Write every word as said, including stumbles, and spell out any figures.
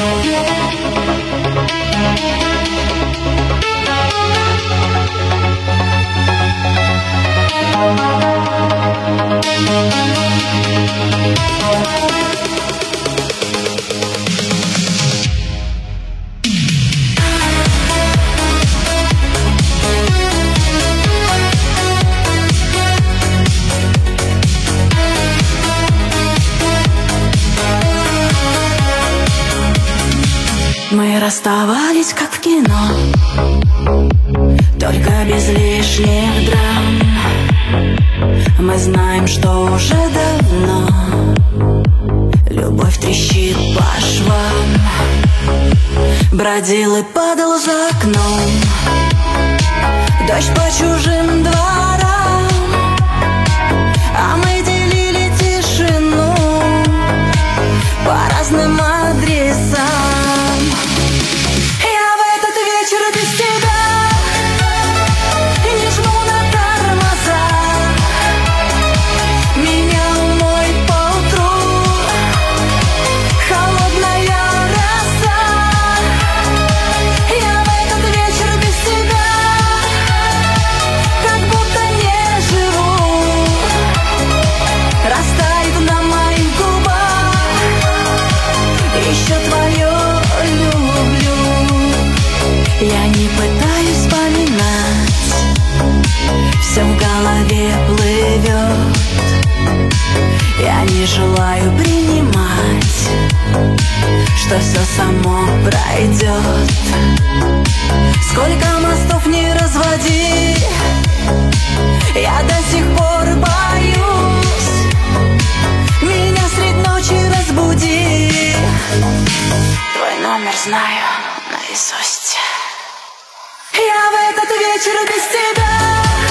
Мы расставались, как в кино, только без лишних драм. Мы знаем, что уже давно любовь трещит по швам. Бродил и падал за окном дождь по чужим дворам, а мы делили тишину по разным адресам. Я не пытаюсь вспоминать, все в голове плывет. Я не желаю принимать, что все само пройдет. Сколько мостов не разводи, я до сих пор боюсь. Меня средь ночи разбуди, твой номер знаю наизусть. Я в этот вечер без тебя